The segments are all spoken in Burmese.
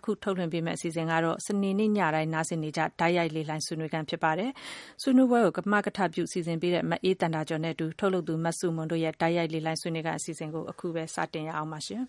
အခုထုတ်လွှင့်ပေးမယ့်အစီအစဉ်ကတော့စနေနေ့ညတိုင်းနားဆင်နေကြဓာတ်ရိုက်လေလှိုင်းဆွေးနွေးခန်းဖြစ်ပါတယ်။ဆွေးနွေးပွဲကိုကမကထပြုစီစဉ်ပေးတဲ့မအေးတန်တာကျော်နဲ့အတူထုတ်လုပ်သူမဆုမွန်တို့ရဲ့ဓာတ်ရိုက်လေလှိုင်းဆွေးနွေးခန်းအစီအစဉ်ကိုအခုပဲစတင်ရအောင်ပါရှင်။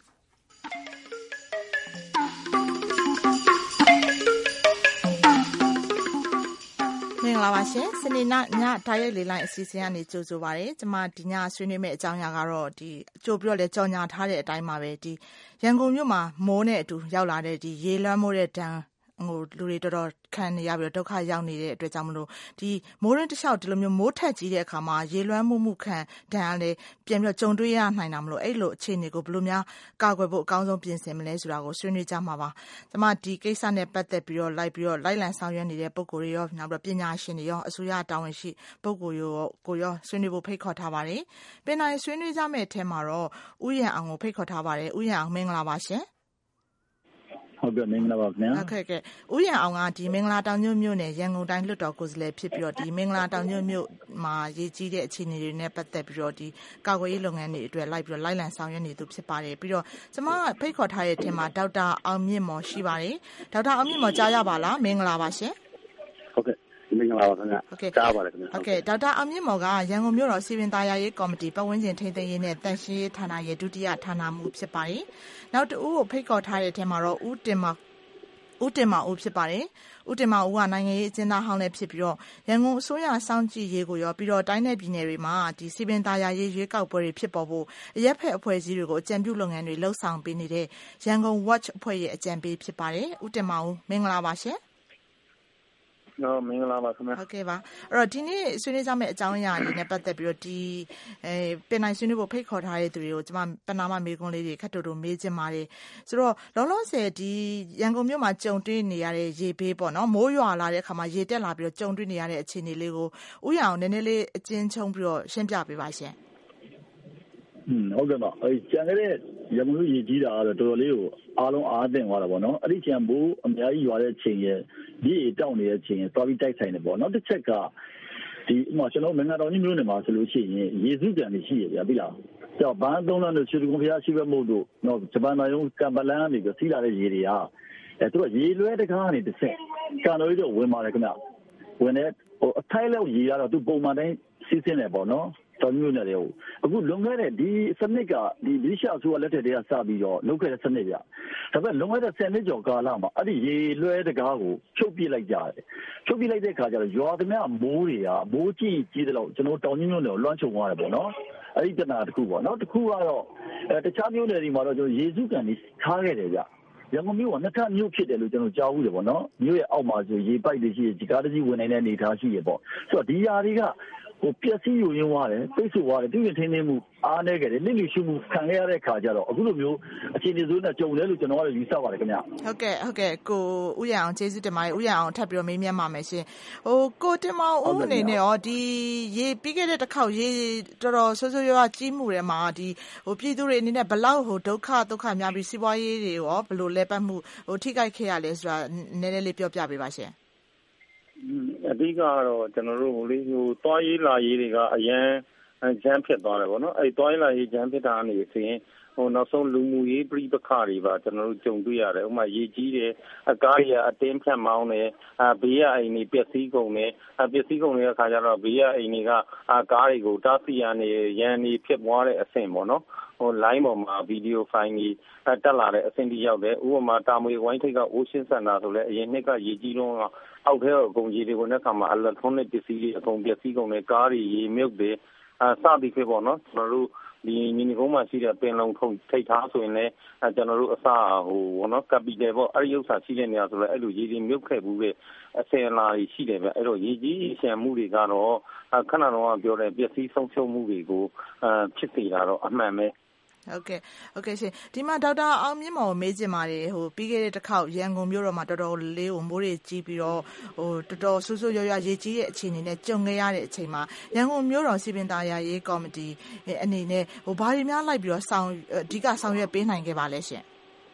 မင်္ဂလာပါရှင်စနေညဓာတ်ရိုက်လေလိုင်းအစီအစဉ်ကနေကြိုဆိုပါရစေ။ကျွန်မဒီညဆွေးနွေးမယ့်အကြောင်းအရာကတော့ကြိုပြီးတော့လဲကြော်ညာထားတဲ့အတိုင်းပါပဲရန်ကုန်မြို့မှာမိုးနဲ့အတူရောက်လာတဲ့ရေလွှမ်းမိုးတဲ့ဒဏ်လူတွေတော်တော်ခံနေရပြီးတော့ဒုက္ခရောက်နေတဲ့အတွက်ကြောင့်မလို့မိုးရင်းတစ်လျှောက်ဒီလိုမျိုးမိုးထက်ကြီးတဲ့အခါမှာရေလွှမ်းမှုခံဒဏ်ကလည်းပြန်ပြီးတော့ကြုံတွေ့ရနိုင်တာမလို့အဲ့လိုအခြေအနေကိုဘယ်လိုများကာကွယ်ဖို့အကောင်းဆုံးပြင်ဆင်မလဲဆိုတာကိုဆွေးနွေးကြမှာပါ။ကျွန်မဒီကိစ္စနဲ့ပတ်သက်ပြီးတော့လိုက်လံဆောင်ရွက်နေတဲ့ပုဂ္ဂိုလ်တွေရောနောက်ပြီးပညာရှင်တွေရောအစိုးရတာဝန်ရှိပုဂ္ဂိုလ်ကိုရောဆွေးနွေးဖို့ဖိတ်ခေါ်ထားပါတယ်။ပင်နိုင်ဆွေးနွေးကြမယ့်အထက်မှာတော့ဥယျာဉ်အောင်ကိုဖိတ်ခေါ်ထားပါတယ်။ဥယျာဉ်အောင်မင်္ဂလာပါရှင်။ဟုတ်ကဲ့မင်္ဂလာပါခင်ဗျာ။ဟုတ်ကဲ့ဥယျာဉ်အောင်ကမင်္ဂလာတောင်ညွန့်မြို့နယ်ရန်ကုန်တိုင်းလွှတ်တော်ကိုယ်စားလှယ်ဖြစ်ပြီးတော့မင်္ဂလာတောင်ညွန့်မြို့မှာရေးကြီးတဲ့အခြေအနေတွေနဲ့ပတ်သက်ပြီးတော့ကာကွယ်ရေးလုပ်ငန်းတွေအတွက်လိုက်လံဆောင်ရွက်နေသူဖြစ်ပါတယ်ပြီးတော့ကျွန်မဖိတ်ခေါ်ထားတဲ့အထက်မှာဒေါက်တာအောင်မြင့်မော်ရှိပါတယ်။ဒေါက်တာအောင်မြင့်မော်ကြားရပါလားမင်္ဂလာပါရှင်။ဟုတ်ကဲ့မင်္ဂလာပါခင်ဗျာ။ကြားပါတယ်ခင်ဗျာ။ဟုတ်ကဲ့ဒေါက်တာအောင်မြင့်မော်ကရန်ကုန်မြို့တော်စီပင်သာယာရေးကော်မတီပတ်ဝန်းကျင်ထိန်းသိမ်းရေးနဲ့တန်ရှင်းရေးဌာနရဲ့ဒုတိယဌာနမှူးဖြစ်ပါတယ်။နောက်တစ်ဦးကိုဖိတ်ခေါ်ထားတဲ့အထက်မှာတော့ဦးတင်မောင်ဦးဖြစ်ပါတယ်။ဦးတင်မောင်ဦးကနိုင်ငံရေးအကျဉ်းသားဟောင်းလည်းဖြစ်ပြီးတော့ရန်ကုန်အစိုးရစောင့်ကြည့်ရေးကိုရောပြီးတော့တိုင်းနယ်ပြည်နယ်တွေမှာစီပင်သာယာရေးရွေးကောက်ပွဲတွေဖြစ်ပေါ်ဖို့အရက်ဖက်အဖွဲ့အစည်းတွေကိုအကြံပြုလုပ်ငန်းတွေလှုပ်ဆောင်ပေးနေတဲ့ရန်ကုန် Watch အဖွဲ့ရဲ့အကြံပေးဖြစ်ပါတယ်။ဦးတင်မောင်ဦးမင်္ဂလာပါရှင်။မင်္ဂလာပါခင်ဗျာဟုတ်ကဲ့ပါအဲ့တော့ဒီနေ့ဆွေးနွေးကြမယ့်အကြောင်းအရာတွေနဲ့ပတ်သက်ပြီးတော့ပင်နိုင်ဆွေးနွေးဖို့ဖိတ်ခေါ်ထားတဲ့သူတွေကိုကျွန်မပဏာမမေးခွန်းလေးတွေခက်တူတူမေးချင်ပါတယ်ဆိုတော့လောလောဆယ်ရန်ကုန်မြို့မှာကြုံတွေ့နေရတဲ့ရေဘေးပေါ့နော်မိုးရွာလာတဲ့အခါမှာရေတက်လာပြီးတော့ကြုံတွေ့နေရတဲ့အခြေအနေလေးကိုဥရအောင်နည်းနည်းလေးအကျဉ်းချုံးပြီးတော့ရှင်းပြပေးပါရှင်ဟုတ်ကဲ့ပါကျန်ခဲ့တဲ့ရန်ကုန်မြို့ရေကြီးတာကတော့တော်တော်လေးကိုအားလုံးအားသင့်သွားတာပေါ့နော်အဲ့ဒီကျန်မိုးအများကြီးရွာတဲ့အချိန်ရဲ့ဒီတောက်နေတဲ့အချိန်သွားပြီးတိုက်ဆိုင်တယ်ပေါ့နောက်တစ်ချက်ကကျွန်တော်မင်္ဂလာတောင်ကြီးမြို့နယ်မှာဆိုလို့ရှိရင်ရေစုကန်တွေရှိရဗျာပြီလားကြောက်ဘန်းသုံးလမ်းတို့ချူကုန်းဖျားရှိဘက်မို့တို့နော်ဂျပန်နိုင်ငံကံပလန်းကနေပြီးစီးလာတဲ့ရေတွေကသူတို့ရေလွှဲတကားနေတစ်ဆင့်ကန်တော်ကြီးတော့ဝင်ပါတယ်ခင်ဗျဝင်တဲ့အထိုက်လောက်ရေကတော့သူပုံမှန်တိုင်းစီးဆင်းတယ်ပေါ့နော်တောင်မြို့နယ်တွေကိုအခုလွန်ခဲ့တဲ့ဒီစနစ်ကဗြိတိရှအစိုးရလက်ထက်တည်းကစပြီးတော့လုပ်ခဲ့တဲ့စနစ်ပြဒါပေမဲ့လွန်ခဲ့တဲ့10နှစ်ကျော်ကာလမှာအဲ့ဒီရေလွှဲတကားကိုဖြုတ်ပြလိုက်ကြတယ်ဖြုတ်ပြလိုက်တဲ့အခါကျတော့ရွာသမျှမိုးတွေကမိုးကြီးတယ်လို့ကျွန်တော်တောင်မြို့နယ်ကိုလွှမ်းခြုံသွားတယ်ပေါ့နော်အဲ့ဒီတနာတစ်ခုပေါ့နော်တစ်ခုကတော့တခြားမြို့နယ်တွေမှာတော့ကျွန်တော်ရေစုကန်ကြီးထားခဲ့တယ်ဗျရန်ကုန်မြို့ကနှစ်ထပ်မြို့ဖြစ်တယ်လို့ကျွန်တော်ကြားဘူးတယ်ပေါ့နော်မြို့ရဲ့အောက်မှာဆိုရေပိုက်တွေရှိရကားတစ်စီးဝင်နေတဲ့အနေအထားရှိရပေါ့ဆိုတော့ဒီຢာတွေကပျက်စီးယူရင်းသွားတယ်ပိတ်ဆို့သွားတယ်ပြည်ရင်ထင်းနေမှုအားနေကြတယ်လစ်လျှူမှုခံရတဲ့ခါကျတော့အခုလိုမျိုးအခြေအနေဆိုးနဲ့ကြုံတယ်လို့ကျွန်တော်ကယူဆပါတယ်ခင်ဗျဟုတ်ကဲ့ကိုဦးရအောင်ကျေးဇူးတင်ပါတယ်ဦးရအောင်ထပ်ပြီးတော့မေးမြန်းပါမယ်ရှင်ကိုတင်မောင်ဦးအနေနဲ့ရောရေပြီးခဲ့တဲ့တစ်ခေါက်ရေတော်တော်ဆိုးဆိုးရွားကြီးမှုတွေမှာပြည်သူတွေအနေနဲ့ဘလောက်ဒုက္ခများပြီးစီးပွားရေးတွေရောဘယ်လိုလဲပတ်မှုထိခိုက်ခဲ့ရလဲဆိုတာနည်းနည်းလေးပြောပြပေးပါရှင်အဓိကတော့ကျွန်တော်တို့သွားရေးလာရေးတွေကအရန်ဂျမ်းဖြစ်သွားတယ်ပေါ့နော်အဲ့သွားရေးလာရေးဂျမ်းဖြစ်တာအနေဆိုရင်နောက်ဆုံးလူမှုရေးပြိပခါတွေပါကျွန်တော်တို့ကြုံတွေ့ရတယ်ဥပမာရေကြီးတယ်အကားကြီးအတင်းဖြတ်မောင်းတယ်ဘေးကအိမ်တွေပျက်စီးကုန်တယ်ပျက်စီးကုန်တဲ့အခါကျတော့ဘေးကအိမ်တွေကကားတွေကိုတားဆီးရနေရန်နေဖြစ်သွားတဲ့အဆင့်ပေါ့နော်line ပေါ်မှာဗီဒီယိုဖိုင်ကြီးတက်လာတဲ့အဆင့်ကြီးရောက်တယ်ဥပမာတာမွေဝိုင်းထိပ်က Ocean Center ဆိုလဲအရင်နှစ်ကရေကြီးတော့အောက်ထဲအကုန်ကြီးတွေဝင်တဲ့အခါမှာ electronic ပစ္စည်းတွေအကုန်ပျက်စီးကုန်တယ်ကားတွေရေမြုပ်တယ်စသည်ဖြစ်ပေါ့နော်ကျွန်တော်တို့ဒီမြင်းကုန်းမှာရှိတဲ့ပင်လုံထုံထိပ်ထားဆိုရင်လည်းကျွန်တော်တို့အစပေါ့နော် capital ပေါ့အဲ့ဒီဥစ္စာရှိတဲ့နေရာဆိုလဲအဲ့လိုရေကြီးမြုပ်ခဲ့ဘူးတဲ့အစင်လာရှိတယ်ဗျအဲ့တော့ရေကြီးရှမ်းမှုတွေကတော့ခဏတော့ပြောတယ်ပျက်စီးဆုံးရှုံးမှုတွေကိုဖြစ်စေတာတော့အမှန်ပဲဟုတ်ကဲ့ရှင်ဒီမှာဒေါက်တာအောင်မြင့်မော်မေးချင်ပါတယ်ပြီးခဲ့တဲ့တစ်ခေါက်ရန်ကုန်မြို့တော်မှာတော်တော်လေးမိုးတွေကြီးပြီးတော့တော်တော်ဆူဆူရွရွရေကြီးတဲ့အခြေအနေနဲ့ကြုံခဲ့ရတဲ့အချိန်မှာရန်ကုန်မြို့တော်စီပင်သာယာရေးကော်မတီအနေနဲ့ဘာတွေများလိုက်ပြီးတော့အဓိကဆောင်ရွက်ပေးနိုင်ခဲ့ပါလဲရှင်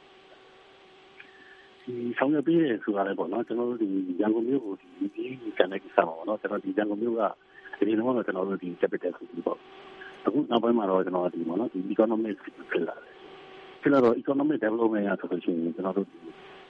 ဆောင်ရွက်ပေးရဆိုတာလည်းပေါ့နော်ကျွန်တော်တို့ဒီရန်ကုန်မြို့ကိုဒီကန်တဲ့ကိစ္စပါပေါ့နော်ကျွန်တော်ဒီရန်ကုန်မြို့ကဒီလိုမျိုးကျွန်တော်တို့ဒီ capital ဆိုပြီးပေါ့အခုနောက်ပိုင်းမှာတော့ကျွန်တော်ဒီပေါ့နော်ဒီ economic ဖြစ်လာတော့ economic development ရဆိုလို့ရှိရင်ကျွန်တော်တို့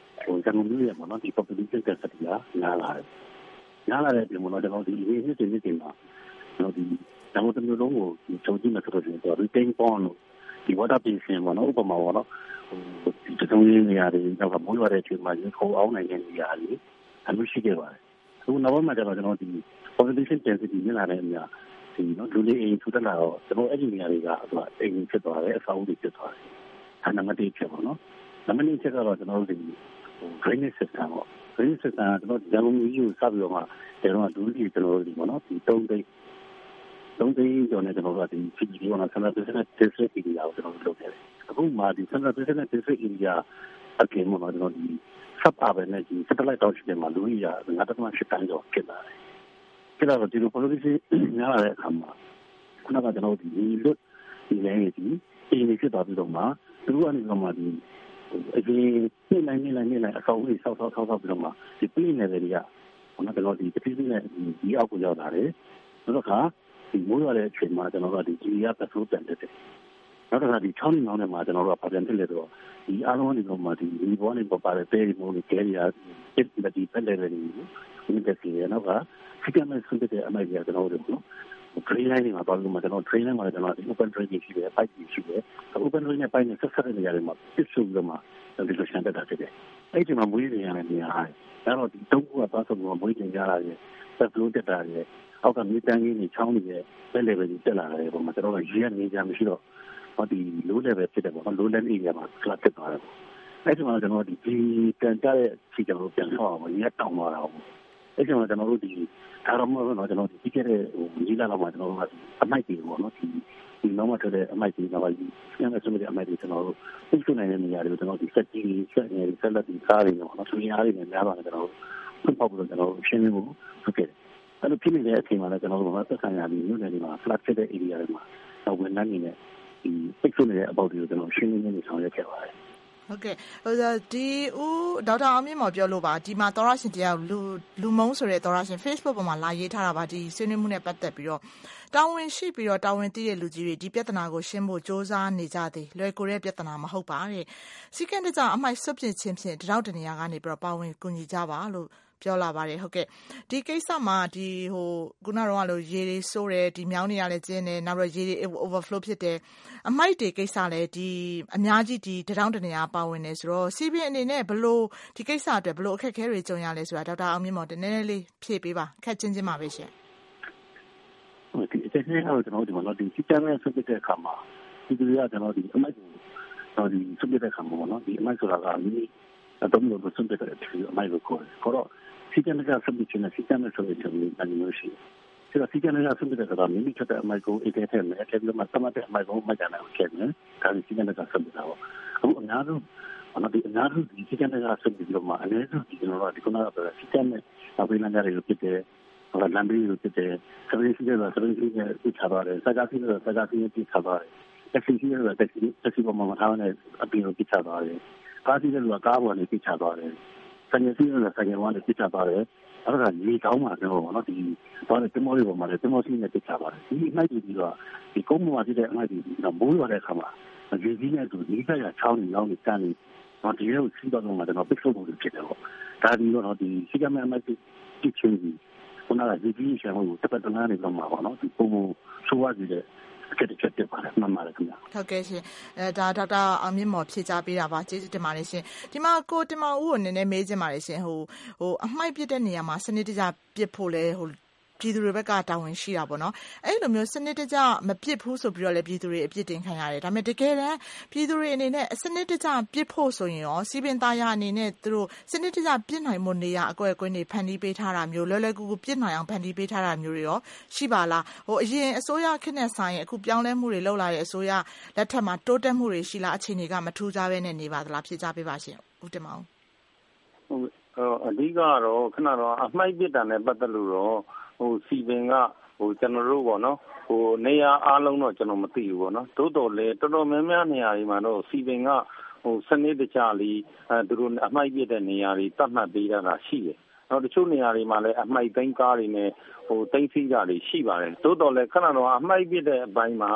ရန်ကုန်မြို့ရဲ့ပေါ့နော်ဒီ population density ကများလာတဲ့ပြင်ပေါ့နော်ကျွန်တော်ဒီနှစ်တင်မှာကျွန်တော်ဒီရန်ကုန်တစ်မြို့လုံးကိုချုပ်ကြည့်မယ်ဆိုတော့ကျွန်တော် retain pond လို့ဒီ water basin ပေါ့နော်ဥပမာပေါ့နော်ဒီတုံးရင်းနေရာတွေနောက်ကမိုးရွာတဲ့အချိန်မှာရေခုံအောင်နိုင်တဲ့နေရာတွေအမှုရှိခဲ့ပါတယ်အခုနောက်ပိုင်းမှာကျွန်တော်ဒီ population density မြင့်လာတဲ့အများဒီနော်လူလေးအိမ်ထူထပ်လာတော့ကျွန်တော်အဲ့ဒီနေရာတွေကအိမ်ဖြစ်သွားတယ်အဆောက်အဦတွေဖြစ်သွားတယ်အဲ့နံပါတ်1ဖြစ်ပါတော့နံပါတ်2ချက်ကတော့ကျွန်တော်တို့ဒီ drainage system ပေါ့ drainage system ကကျွန်တော်ရန်ကုန်မြို့ကြီးကိုစပြီးတော့မှကျွန်တော်တို့ဒီကျွန်တော်တို့ဒီပေါ့နော်ဒီ3သိန်းကျော်နဲ့ကျွန်တော်တို့ဒီ CBD ပေါ့နော် Central Business District area ကိုကျွန်တော်တို့လုပ်ခဲ့တယ်အခုမှဒီ Central Business District area အပြင်မှာကျွန်တော်ဒီ sub-urban နဲ့ဒီ satellite township တွေမှာလူကြီးက9.8 တန်းကျော်ဖြစ်လာတယ်ဖြစ်လာတော့ဒီလို policy များလာတဲ့အခါမှာခုနကကျွန်တော်ဒီလွတ်ဒီလမ်းကြီးဒီအင်းကြီးဖြစ်သွားပြီးတော့မှသူတို့ကနေတော့မှဒီအရင်နေ့အဆောက်အဦဆောက်ပြီးတော့မှဒီပြည်နယ်တွေကခုနကတော့ဒီတတိယနဲ့ဒီအောက်ကိုရောက်လာတယ်နောက်တစ်ခါဒီမိုးရွာတဲ့အချိန်မှာကျွန်တော်တို့ဒီကြီးရပတ်ထိုးပြန်တက်တယ်နောက်တစ်ခါဒီချောင်းနောင်ထဲမှာကျွန်တော်တို့ပြန်တက်လေတော့ဒီအားလုံးကနေတော့မှဒီဘောနေပေါ်ပါတဲ့တဲရီမိုးတွေကဲရီယာတစ်ဒီဖက်လေတွေဒီတက်စီရနောက်ကဖိကမဲ့ဆွတဲ့အမိုက်ကြီးကျွန်တော်တို့နော်train line တွေမှာတော့ကျွန်တော် train line မှာကျွန်တော် open train ကြီးရှိတယ် pipe ကြီးရှိတယ် open train နဲ့ pipe နဲ့ဆက်တဲ့နေရာတွေမှာပြစ်စုံပြီးမှဒီလိုရှင်းတတ်တာဖြစ်တယ်အဲ့ဒီမှာမွေးနေရတဲ့နေရာအဲ့တော့ဒီတုံးကသွားဆိုတော့မွေးနေကြတာရဲ့ဆက်လို့တက်တာရဲ့အောက်ကမြေတန်းကြီးတွေချောင်းတွေရဲ့ level တွေတက်လာတယ်ပေါ့မှာကျွန်တော်ရေကနေကြမရှိတော့ဟောဒီ low level ဖြစ်တယ်ပေါ့ low land area မှာ class တက်သွားတယ်အဲ့ဒီမှာကျွန်တော်ဒီကန်ကြတဲ့ခြေကျွန်တော်ပြန်ဆောက်အောင်ရေတောင်းသွားတာပေါ့အဲ့ဒီမှာကျွန်တော်တို့ဒီဒါတော့မဟုတ်တော့ကျွန်တော်ဒီပြည့်တဲ့ကြီးလာတော့မှကျွန်တော်တို့အမိုက်တွေပေါ့နော်ဒီနောက်မှထွက်တဲ့အမိုက်တွေတော့ဒီပြန်မဲ့ဆိုတဲ့အမိုက်တွေကျွန်တော်တို့သိချင်တဲ့နေရာတွေကိုကျွန်တော်ဒီဆက်ကြီးဆက်နေဆက်လက်ဒီကားတွေပေါ့နော်သူများတွေနဲ့များပါတယ်ကျွန်တော်တို့ပေါ့ပြီးတော့ကျွန်တော်ရှင်းနေဖို့ဟုတ်ကဲ့အဲ့လိုဖြစ်နေတဲ့အချိန်မှာလည်းကျွန်တော်တို့ကသက်ဆိုင်ရာဒီမြို့နယ်တွေမှာ flat ဖြစ်တဲ့ area တွေမှာတော့ဝန်ထမ်းတွေနဲ့ဒီသိချင်တဲ့အပေါက်တွေကိုကျွန်တော်ရှင်းနေဆောင်ရွက်ခဲ့ပါတယ်ဟုတ်ကဲ့ဒီဒေါက်တာအောင်မြင့်မော်ပြောလို့ပါဒီမှာသောရရှင်တရားလူမုံဆိုတဲ့သောရရှင် Facebook ပေါ်မှာလာရေးထားတာပါဒီဆွေးနွေးမှုနဲ့ပတ်သက်ပြီးတော့တာဝန်ရှိပြီးတော့တာဝန်သိတဲ့လူကြီးတွေဒီပြဿနာကိုရှင်းဖို့စ조사နေကြသည်လွယ်ကူတဲ့ပြဿနာမဟုတ်ပါတဲ့စီကံတကြအမိုက်ဆွတ်ပြစ်ချင်းဖြင့်တရောက်တနေရာကနေပြီးတော့ပါဝင်ကူညီကြပါလို့ပြောလာပါတယ်ဟုတ်ကဲ့ဒီကိစ္စမှာဒီခုနကတော့လို့ရေတွေစိုးတယ်ဒီမြောင်းတွေကလည်းကျင်းတယ်နောက်တော့ရေတွေ overflow ဖြစ်တယ်အမိုက်တွေကိစ္စလည်းဒီအများကြီးဒီတထောင်တနေရာပါဝင်နေဆိုတော့စီပင်အနေနဲ့ဘလို့ဒီကိစ္စအတွက်ဘလို့အခက်အခဲတွေကြုံရလဲဆိုတာဒေါက်တာအောင်မြင့်မော်တနည်းနည်းလေးဖြည့်ပေးပါခက်ချင်းချင်းပါပဲရှင်ဟုတ်ကဲ့ဒီနေ့ကတော့ကျွန်တော်ဒီမှာတော့ဒီစီတမ်းနဲ့ဆက်တဲ့အခါမှာဒီလိုရကျွန်တော်ဒီအမိုက်ကိုတော့ဒီဆက်တဲ့အခါမှာနော်ဒီအမိုက်ဆိုတာကမိတော့လို့ဆက်တဲ့အမိုက်ကိုခေါ်တော့စီကံကဆက်ပြီးချင်းစီကံနဲ့ဆိုတဲ့ချက်မျိုးအမျိုးရှိတယ်။ဒါစီကံကဆက်ပြီးတဲ့အခါမိမိချက်တဲ့အမိုက်ကိုအေးတဲ့ထဲမှာအဲ့ဒီမှာသတ်မှတ်တဲ့အမိုက်ကိုမှတ်ကြတယ်ချက်နဲ့ဒါစီကံကဆက်ပြီးတာပေါ့။အခုအများဆုံးဒီစီကံကဆက်ပြီးတော့မှအနည်းဆုံးဒီကျွန်တော်တို့ဒီကုနာကစီကံနဲ့အဝေးလမ်းတွေဖြစ်တဲ့လမ်းတွေဖြစ်တဲ့စရိတ်စီးတဲ့ပြချပါတယ်စကားစီးတဲ့စကားစီးပြချပါတယ်တက်စီတဲ့တက်စီပေါ်မှာထားတဲ့အပြင်ကိုပြချပါတယ်ကားစီးတဲ့လူကကားပေါ်နေပြချပါတယ်ဆန်ရစီးတဲ့ဆန်ရဝါနဲ့ပြချပါတယ်အဲ့ဒါကြီးကောင်းမှာတော့နော်ဒီဘာလဲတင်မောလေးပေါ်မှာလည်းတင်မောစီးနဲ့ပြချပါတယ်ဒီအမိုက်ကြီးကဒီကုန်းပေါ်မှာဖြစ်တဲ့အမိုက်ကြီးကမိုးရွာတဲ့အခါမှာရေကြီးနဲ့သူဒီကရချောင်းနေအောင်နေတန်းနေဒီလိုစီးတော့မှတော့ပစ်ဖို့လို့ဖြစ်တယ်ပေါ့ဒါဒီတော့ဒီစီကမဲ့အမိုက်ကြီးချင်းကြီးခုနကဒီကြီးရှောင်းကိုတစ်ပတ်တန်းနေတော့မှာပေါ့နော်ဒီပုံဆိုးရည်တဲ့အချက်တက်ပါတယ်မှန်ပါတယ်ခင်ဗျာဟုတ်ကဲ့ရှင်ဒါဒေါက်တာအောင်မြင့်မော်ဖြေကြားပေးတာပါကျေးဇူးတင်ပါတယ်ရှင်ဒီမှာကိုတင်မောင်ဦးကိုနည်းနည်းမေးချင်ပါတယ်ရှင်အမှိုက်ပစ်တဲ့နေရာမှာစနစ်တကျပစ်ဖို့လဲပြည်သူတွေဘက်ကတာဝန်ရှိတာပေါ့နော်အဲ့လိုမျိုးစနစ်တကျမပစ်ဘူးဆိုပြီးတော့လည်းပြည်သူတွေအပြစ်တင်ခံရတယ်ဒါပေမဲ့တကယ်တမ်းပြည်သူတွေအနေနဲ့စနစ်တကျပစ်ဖို့ဆိုရင်ရောစီပင်သားရအနေနဲ့သူတို့စနစ်တကျပစ်နိုင်မှုနေရအကွက်အကွင်းတွေဖန်တီးပေးထားတာမျိုးလွယ်လွယ်ကူကူပစ်နိုင်အောင်ဖန်တီးပေးထားတာမျိုးတွေရောရှိပါလားအရင်အစိုးရခေတ်နဲ့ဆိုင်ရင်အခုပြောင်းလဲမှုတွေလုပ်လာတဲ့အစိုးရလက်ထက်မှာတိုးတက်မှုတွေရှိလားအခြေအနေကမထူးခြားဘဲနဲ့နေပါသလားဖြေကြားပေးပါရှင်ဦးတင်မောင်အဓိကတော့ခဏတော့အမှိုက်ပစ်တာနဲ့ပတ်သက်လို့တော့စီပင်ကကျွန်တော်တို့ပေါ့နော်နေရာအားလုံးတော့ကျွန်တော်မသိဘူးပေါ့နော်တိုးတော်လဲတော်တော်များများနေရာတွေမှာတော့စီပင်ကစနစ်တကျလေးသူတို့အမှိုက်ပစ်တဲ့နေရာတွေတတ်မှတ်ပေးတာရှိတယ်တချို့နေရာတွေမှာလည်းအမှိုက်သိမ်းကားတွေနဲ့သိမ်းစီးတာတွေရှိပါတယ်တိုးတော်လဲခဏတော့အမှိုက်ပစ်တဲ့အပိုင်းမှာ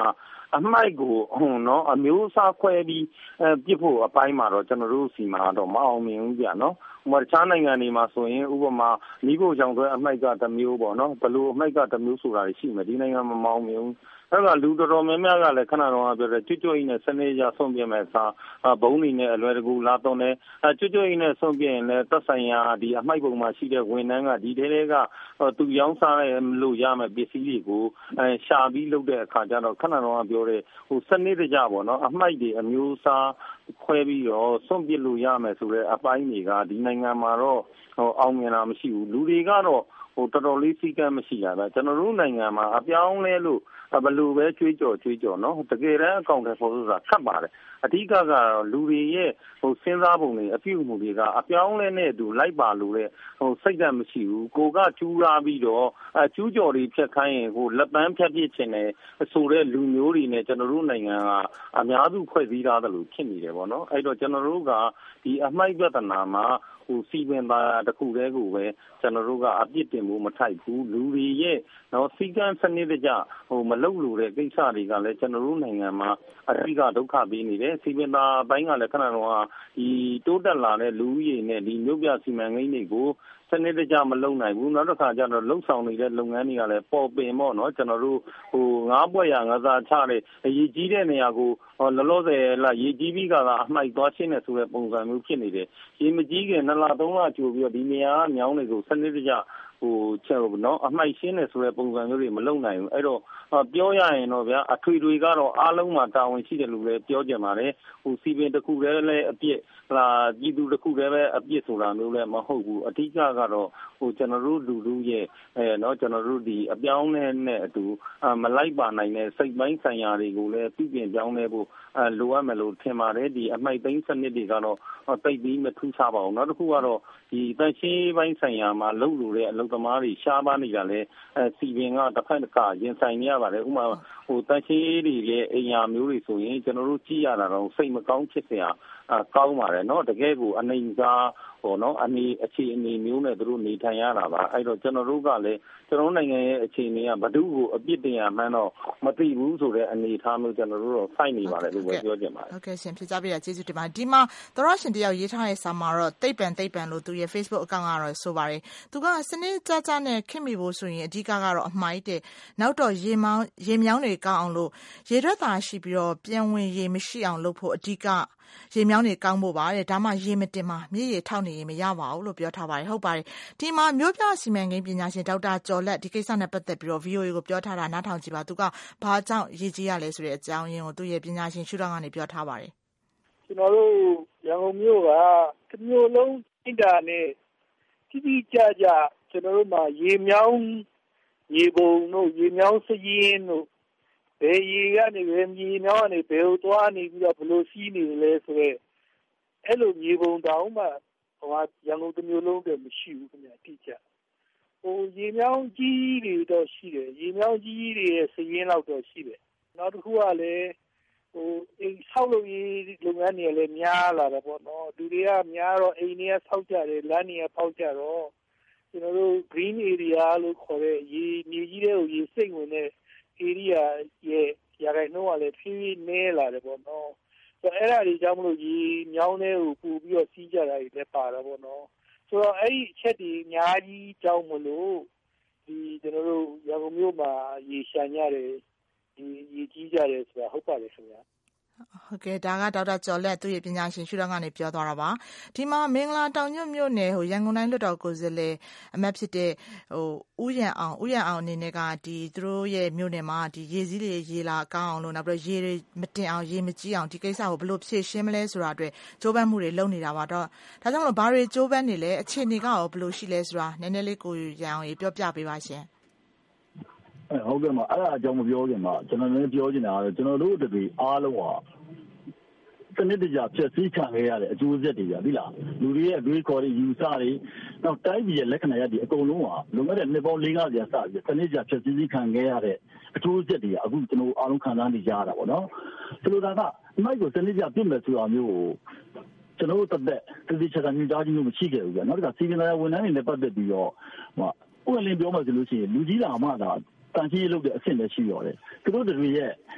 အမှိုက်ကိုနော်အမျိုးအစားခွဲပြီးပြစ်ဖို့အပိုင်းမှာတော့ကျွန်တော်တို့စီမှာတော့မအောင်မြင်ဘူးဗျနော်ဥပမာတခြားနိုင်ငံတွေမှာဆိုရင်ဥပမာမိဖို့ကြောင့်ဆိုအမှိုက်ကတစ်မျိုးပေါ့နော်ဘလို့အမှိုက်ကတစ်မျိုးဆိုတာရှိမယ်ဒီနိုင်ငံမှာမအောင်မြင်ဘူးအဲ့ကလူတော်တော်များများကလည်းခဏတော့ပြောတယ်ကျွတ်ကြီးနဲ့စနေကြဆုံးပြမဲ့စာဘုံနေနဲ့အလွယ်တကူလာတော့တယ်ကျွတ်ကြီးနဲ့ဆုံးပြရင်လည်းသက်ဆိုင်ရာဒီအမှိုက်ပုံမှာရှိတဲ့ဝန်ထမ်းကဒီတွေကသူရောင်းစားလို့ရမယ်ပစ္စည်းတွေကိုရှာပြီးလုပ်တဲ့အခါကျတော့ခဏတော့ပြောတယ်စနစ်တကျပေါ့နော်အမှိုက်တွေအမျိုးအစားခွဲပြီးတော့ဆုံးပြလို့ရမယ်ဆိုတဲ့အပိုင်းတွေကဒီနိုင်ငံမှာတော့အောင်မြင်တာမရှိဘူးလူတွေကတော့တော်တော်လေးစီကံမရှိတာပဲကျွန်တော်တို့နိုင်ငံမှာအပြောင်းလဲလို့ဘလို့ပဲကျွေးကြော်နော်တကယ်တမ်းအကောင့်တွေပေါ်ဆိုတာခတ်ပါတယ်အဓိကကတော့လူတွေရဲ့စဉ်းစားပုံတွေအပြုအမူတွေကအပြောင်းလဲနဲ့တူလိုက်ပါလို့တဲ့စိတ်ဓာတ်မရှိဘူးကိုကကျူးလာပြီးတော့ကျူးကျော်တွေဖြတ်ခိုင်းရင်လက်ပန်းဖြတ်ပြစ်ချင်တယ်ဆိုတဲ့လူမျိုးတွေနဲ့ကျွန်တော်တို့နိုင်ငံကအများစုဖွဲ့စည်းထားတယ်လို့ဖြစ်နေတယ်ပေါ့နော်အဲ့တော့ကျွန်တော်တို့ကဒီအမှိုက်ပြဿနာမှာစီပင်ပါတစ်ခုတည်းကိုပဲကျွန်တော်တို့ကအပြစ်တင်ဖို့မထိုက်ဘူးလူတွေရဲ့စီကံစနစ်တကျမလုပ်လို့တဲ့ကိစ္စတွေကလည်းကျွန်တော်တို့နိုင်ငံမှာအဓိကဒုက္ခပေးနေတယ်စီပင်ပါဘိုင်းကလည်းခဏတော့ဒီတိုးတက်လာတဲ့လူကြီးနဲ့ဒီမြို့ပြစီမံကိန်းတွေကိုစနစ်တကျမလုပ်နိုင်ဘူးနောက်တစ်ခါကျတော့လှုပ်ဆောင်နေတဲ့လုပ်ငန်းတွေကလည်းပေါ်ပင်ပေါ့နော်ကျွန်တော်တို့ငါးပွက်ရငါးစားချတဲ့အရေးကြီးတဲ့နေရာကိုလောလောဆယ်လာရေးကြီးပြီးကအမှိုက်သွားရှင်းနေဆိုတဲ့ပုံစံမျိုးဖြစ်နေတယ်ရေမကြီးခင်2လ3လကြိုပြီးတော့ဒီနေရာကမြောင်းတွေကိုစနစ်တကျနော်အမှိုက်ရှင်းနေဆိုတဲ့ပုံစံမျိုးတွေမလုပ်နိုင်ဘူးအဲ့တော့ပြောရရင်တော့ဗျာအထွေထွေကတော့အားလုံးမှာတာဝန်ရှိတယ်လို့လည်းပြောကြပါတယ်စီပင်တစ်ခုတည်းလည်းအပြစ်ပြည်သူတစ်ခုတည်းပဲအပြစ်ဆိုတာမျိုးလည်းမဟုတ်ဘူးအဓိကကတော့ကျွန်တော်တို့လူလူရဲ့နော်ကျွန်တော်တို့ဒီအပြောင်းလဲနဲ့အတူမလိုက်ပါနိုင်တဲ့စိတ်ပိုင်းဆိုင်ရာတွေကိုလည်းပြုပြင်ပြောင်းလဲဖို့လိုအပ်မယ်လို့ထင်ပါတယ်ဒီအမှိုက်သိမ်းစနစ်တွေကတော့တိတ်ပြီးမထူးခြားပါဘူးနောက်တစ်ခုကတော့ဒီတန်ရှင်းပိုင်းဆိုင်ရာမှာလုပ်လို့တဲ့အလုပ်သမားတွေရှားပါနေတာလဲစီပင်ကတစ်ဖက်ကရင်ဆိုင်နေရပါတယ်ဥပမာတန်ရှင်းတွေရဲ့အိမ်ယာမျိုးတွေဆိုရင်ကျွန်တော်တို့ကြည့်ရတာတော့စိတ်မကောင်းဖြစ်စရာကောင်းပါတယ်เนาะတကယ်ကိုအနေစားပေါ့နော်အခြေအနေမျိုးနဲ့တို့နေထိုင်ရတာပါအဲ့တော့ကျွန်တော်တို့ကလည်းကျွန်တော်နိုင်ငံရဲ့အခြေအနေကဘဒုကိုအပြစ်တင်ရမှန်းတော့မသိဘူးဆိုတဲ့အနေအထားမျိုးကျွန်တော်တို့တော့ဖိုက်နေပါတယ်လို့ပြောချင်ပါတယ်ဟုတ်ကဲ့ရှင်ဖြစ်ကြပြရကျေးဇူးတင်ပါတယ်ဒီမှာသောရရှင်တယောက်ရေးထားတဲ့စာမှာတော့သိပ္ပံလို့သူရဲ့ Facebook အကောင့်ကတော့ဆိုပါတယ်သူကစနစ်ကြကြနဲ့ခင်မိဖို့ဆိုရင်အဓိကကတော့အမှိုက်တဲ့နောက်တော့ရေမြောင်းတွေကောင်းအောင်လို့ရေထွက်တာရှိပြီးတော့ပြန်ဝင်ရေမရှိအောင်လုပ်ဖို့အဓိကရေမြောင်းတွေကောင်းဖို့ပါတဲ့ဒါမှရေမတင်မှာမြစ်ရေထောက်နေရင်မရပါဘူးလို့ပြောထားပါတယ်ဟုတ်ပါတယ်ဒီမှာမြို့ပြစီမံကိန်းပညာရှင်ဒေါက်တာကျော်လက်ဒီကိစ္စနဲ့ပတ်သက်ပြီးတော့ VOA ကိုပြောထားတာနားထောင်ကြည့်ပါသူကဘာကြောင့်ရေးကြီးရလဲဆိုတဲ့အကြောင်းရင်းကိုသူရဲ့ပညာရှင်ရှုထောင့်ကနေပြောထားပါတယ်ကျွန်တော်တို့ရန်ကုန်မြို့ကတစ်မြို့လုံးအင်တာနဲ့တိကျကျကျွန်တော်တို့မှာရေမြောင်းရေပုံတို့ရေမြောင်းစရင်တို့ဘယ်ရေကနေဘယ်မြေမြောင်းကနေဘယ်ကိုသွားနေပြီးတော့ဘလို့စီးနေလဲဆိုတော့အဲ့လိုမြေပုံတောင်မှရန်ကုန်တစ်မြို့လုံးတည်းမရှိဘူးခင်ဗျအတိအကျရေမြောင်းကြီးတွေတော့ရှိတယ်ရေမြောင်းကြီးတွေရဲ့စရင်လောက်တော့ရှိတယ်နောက်တစ်ခုကလည်းအိမ်ဆောက်လုပ်ရေးလုပ်ငန်းတွေလည်းများလာတယ်ပေါ့နော်လူတွေကများတော့အိမ်တွေကဆောက်ကြတယ်လမ်းတွေကပေါက်ကြတော့ကျွန်တော်တို့ green area လို့ခေါ်တဲ့ရေမြေကြီးတွေကိုရေစိမ့်ဝင်တဲ့ area ရဲ့ရာခိုင်နှုန်းကလည်းဖြည်းဖြည်းနည်းလာတယ်ပေါ့နော်ဆိုတော့အဲ့ဒါတွေကြောင့်မလို့ရေမြောင်းတွေကိုပူပြီးတော့စီးကြတာတွေလည်းပါတာပေါ့နော်ဆိုတော့အဲ့ဒီအချက်တွေအများကြီးကြောင့်မလို့ဒီကျွန်တော်တို့ရန်ကုန်မြို့မှာရေရှာညတယ်ဒီရေကြီးကြတယ်ဆိုတာဟုတ်ပါတယ်ခင်ဗျာဟုတ်ကဲ့ဒါကဒေါက်တာကျော်လက်သူ့ရဲ့ပညာရှင်ရှုထောင့်ကနေပြောသွားတာပါဒီမှာမင်္ဂလာတောင်ညွန့်မြို့နယ်ရန်ကုန်တိုင်းလွှတ်တော်ကိုယ်စားလှယ်အမတ်ဖြစ်တဲ့ဦးရန်အောင်အနေနဲ့ကဒီသူတို့ရဲ့မြို့နယ်မှာဒီရေစည်းတွေရေလာကောင်းအောင်လို့နောက်ပြီးရေတွေမတင်အောင်ရေမကြီးအောင်ဒီကိစ္စကိုဘယ်လိုဖြေရှင်းမလဲဆိုတာအတွက်ကြိုးပမ်းမှုတွေလုပ်နေတာပါတော့ဒါကြောင့်မလို့ဘာတွေကြိုးပမ်းနေလဲအခြေအနေကရောဘယ်လိုရှိလဲဆိုတာနည်းနည်းလေးကိုရန်အောင်ပြောပြပေးပါရှင်ဟုတ်ကဲ့ပါအဲ့ဒါအကြောင်းမပြောခင်မှာကျွန်တော်လည်းပြောချင်တာကတော့ကျွန်တော်တို့တပည့်အားလုံးဟာစနစ်တကျဖြစ်စည်းခံခဲ့ရတဲ့အကျိုးဆက်တွေပြပြီလားလူတွေရဲ့အတွေးခေါ်တွေယူဆတွေနောက်တိုင်းပြည်ရဲ့လက္ခဏာရပ်တွေအကုန်လုံးဟာလွန်ခဲ့တဲ့နှစ်ပေါင်း40ရာစပြီးစနစ်တကျဖြစ်စည်းခံခဲ့ရတဲ့အကျိုးဆက်တွေအခုကျွန်တော်အားလုံးခံစားနေကြရတာပေါ့နော်ဆိုလိုတာကမိုက်ကိုစနစ်တကျပြစ်မယ်ဆိုတာမျိုးကိုကျွန်တော်တို့တက်တဲ့ချက်ကညှိတားခြင်းမျိုးမရှိခဲ့ဘူးဗျနောက်တစ်ခါစီကံဝန်ထမ်းတွေနဲ့ပတ်သက်ပြီးတော့ဥပဒေပြောမှဆိုလို့ရှိရင်လူကြီးလာမှသာတန်ရှင်းရေးလုပ်တဲ့အဆင့်လည်းရှိရတယ်သူတို့တွေရဲ့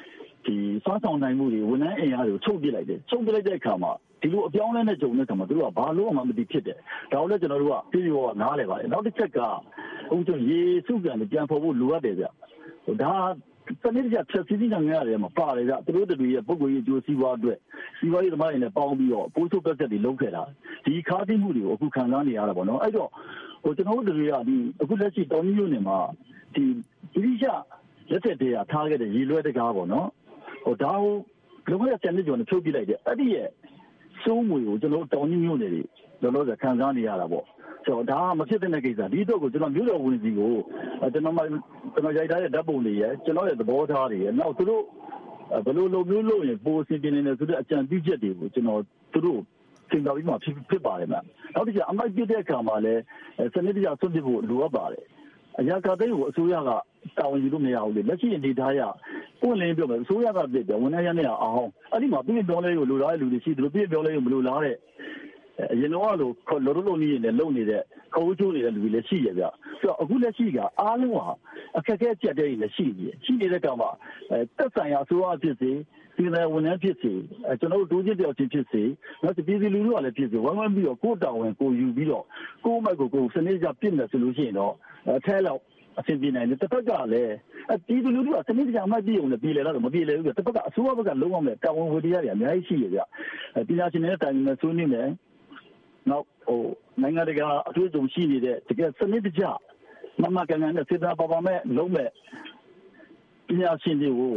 စွမ်းဆောင်နိုင်မှုတွေဝန်ထမ်းအင်အားတွေကိုချုပ်ပစ်လိုက်တယ်ချုပ်ပစ်လိုက်တဲ့အခါမှာဒီလိုအပြောင်းလဲနဲ့ကြုံတဲ့အခါမှာသူတို့ကဘာလို့မှမသိဖြစ်တယ်ဒါကိုလည်းကျွန်တော်တို့ကပြည်ပြောနားလည်ပါတယ်နောက်တစ်ချက်ကအခုကျွန်တော်ရေစုပြန်ပြန်ဖော်ဖို့လိုအပ်တယ်ဗျဒါစနစ်တကျဖြည့်ဆည်းနိုင်ရတယ်မှာပါတယ်ဗျသူတို့တွေရဲ့ပုဂ္ဂိုလ်ရေးအကျိုးစီးပွားအတွက်စီးပွားရေးသမားတွေနဲ့ပေါင်းပြီးတော့ပိုးဆုပ်ပတ်သက်တွေလုပ်ခဲ့တာဒီခါးသိမှုတွေကိုအခုခံစားနေရတာပေါ့နော်အဲ့တော့ကျွန်တော်တို့တွေကဒီအခုလက်ရှိတောင်ကြီးမြို့နယ်မှာဒီတိကျလက်သက်တွေကထားခဲ့တဲ့ရေလွှဲတကားပေါ့နော်ဒါကိုလုံခဲ့တဲ့စနစ်ကျော်နဲ့ဖြုတ်ပြလိုက်တယ်အဲ့ဒီရဲ့စိုးမွေကိုကျွန်တော်တို့တောင်ကြီးမြို့နယ်တွေလောလောဆယ်ခံစားနေရတာပေါ့ဆိုတော့ဒါမဖြစ်တဲ့ကိစ္စဒီတော့ကိုကျွန်တော်မြို့တော်ဝင်စီကိုကျွန်တော်ရိုက်ထားတဲ့ဓာတ်ပုံတွေရဲ့ကျွန်တော်ရဲ့သဘောထားတွေရဲ့နောက်သူတို့ဘယ်လိုလုပ်မျိုးလုပ်ရင်ပိုအဆင်ပြေနေတယ်ဆိုတဲ့အကြံပြုချက်တွေကိုကျွန်တော်သူတို့သင်္ကာပြီးမှဖြစ်ပါတယ်မှာနောက်တစ်ချက်အမိုက်ပြတဲ့အခါမှာလည်းစနစ်တကျဆွတ်ပြဖို့လိုအပ်ပါတယ်အရာကတဲ့ကိုအစိုးရကတာဝန်ယူလို့မရဘူးလေလက်ရှိအနေထားရပွင့်လင်းပြောမယ်အစိုးရကပြတယ်ဝန်ထမ်းရနေအောင်အဲ့ဒီမှာပြည်ပြောလဲကိုလိုလားတဲ့လူတွေရှိသူတို့ပြည်ပြောလဲကိုမလိုလားတဲ့အရင်တော့လို့လောလောလုံးကြီးနဲ့လုံနေတဲ့ခေါင်းချိုးနေတဲ့လူတွေလည်းရှိရဗျဆိုတော့အခုလက်ရှိကအားလုံးဟာအခက်အခဲကြက်တဲ့ကြီးလည်းရှိနေတဲ့ကောင်မှာတက်ဆိုင်ရာအစိုးရဖြစ်စေဒီနေ့ဝန်ထမ်းဖြစ်စေကျွန်တော်တို့တိုးချစ်တယောက်ချင်းဖြစ်စေနောက်ပြည်သူလူထုကလည်းဖြစ်စေဝိုင်းဝန်းပြီးတော့ကိုယ်တောင်းဝင်ကိုယူပြီးတော့ကိုယ့်မိုက်ကိုစနစ်ကြပြစ်မယ်ဆိုလို့ရှိရင်တော့အထဲလောက်အဆင်ပြေနိုင်တယ်တစ်ဖက်ကလည်းပြည်သူလူထုကစနစ်တကျမှတ်ပြီးအောင်လည်းပြည်လေတော့မပြည်လေဘူးတစ်ဖက်ကအစိုးရဘက်ကလုံးဝမဲ့တာဝန်ဝတ္တရားတွေအများကြီးရှိရဗျပညာရှင်တွေနဲ့တိုင်ပင်ဆွေးနွေးမယ်နောက်နိုင်ငံတကာအထူးဆုံးရှိနေတဲ့တကယ်စနစ်တကျမမကန်ကန်နဲ့စေတာပါမဲ့လုံးမဲ့ပညာရှင်တွေကို